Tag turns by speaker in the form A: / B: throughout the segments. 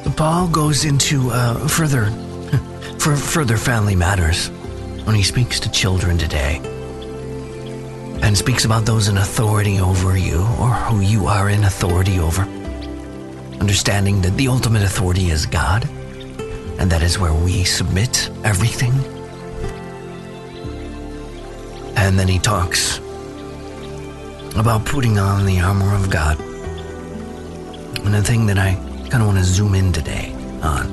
A: Paul goes into further family matters when he speaks to children today and speaks about those in authority over you or who you are in authority over, understanding that the ultimate authority is God, and that is where we submit everything. And then he talks about putting on the armor of God. And the thing that I kind of want to zoom in today on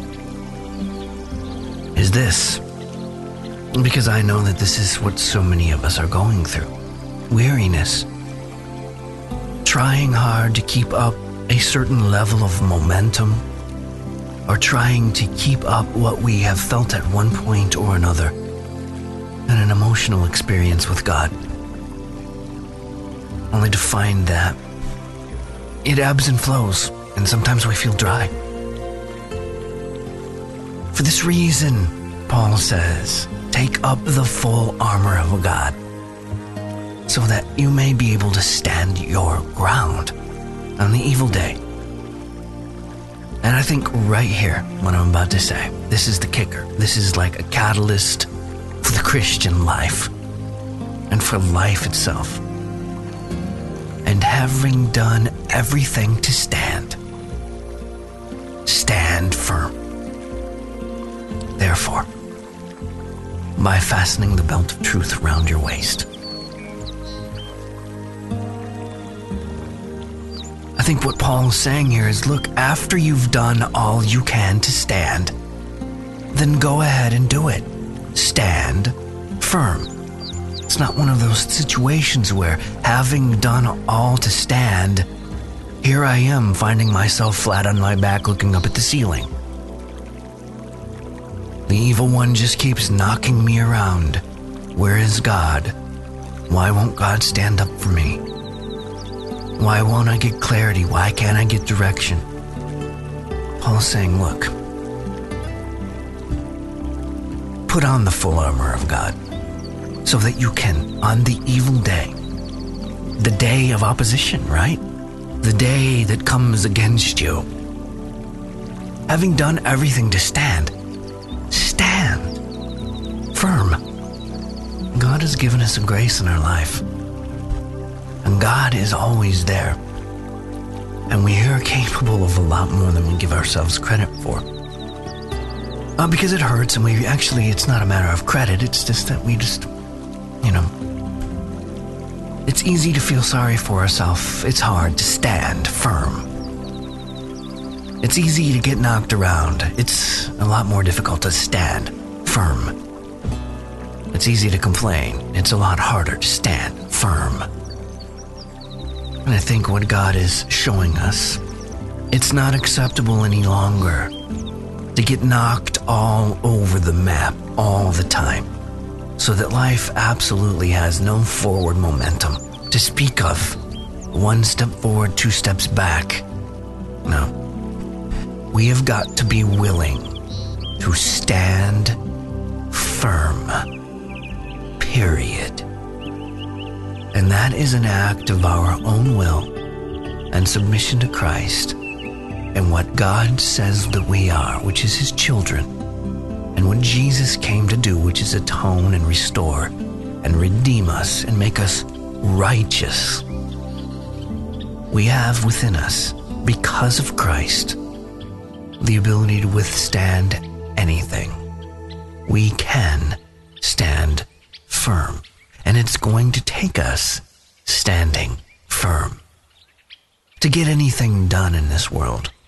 A: is this, because I know that this is what so many of us are going through. Weariness. Trying hard to keep up a certain level of momentum, or trying to keep up what we have felt at one point or another in an emotional experience with God, only to find that it ebbs and flows, and sometimes we feel dry. For this reason, Paul says, take up the full armor of God, so that you may be able to stand your ground on the evil day. And I think right here, what I'm about to say, this is the kicker. This is like a catalyst for the Christian life and for life itself. And having done everything to stand, stand firm. Therefore, by fastening the belt of truth around your waist. I think what Paul is saying here is, look, after you've done all you can to stand, then go ahead and do it. Stand firm. It's not one of those situations where, having done all to stand, here I am finding myself flat on my back looking up at the ceiling. The evil one just keeps knocking me around. Where is God? Why won't God stand up for me? Why won't I get clarity? Why can't I get direction? Paul's saying, look, put on the full armor of God so that you can, on the evil day, the day of opposition, right? The day that comes against you, having done everything to stand, stand firm. God has given us a grace in our life. And God is always there. And we are capable of a lot more than we give ourselves credit for. Because it hurts, and it's not a matter of credit, it's just that it's easy to feel sorry for ourselves. It's hard to stand firm. It's easy to get knocked around. It's a lot more difficult to stand firm. It's easy to complain. It's a lot harder to stand firm. And I think what God is showing us, it's not acceptable any longer to get knocked all over the map all the time, so that life absolutely has no forward momentum to speak of. One step forward, two steps back. No. We have got to be willing to stand firm. Period. And that is an act of our own will and submission to Christ and what God says that we are, which is His children, and what Jesus came to do, which is atone and restore and redeem us and make us righteous. We have within us, because of Christ, the ability to withstand anything. We can stand firm. And it's going to take us standing firm to get anything done in this world.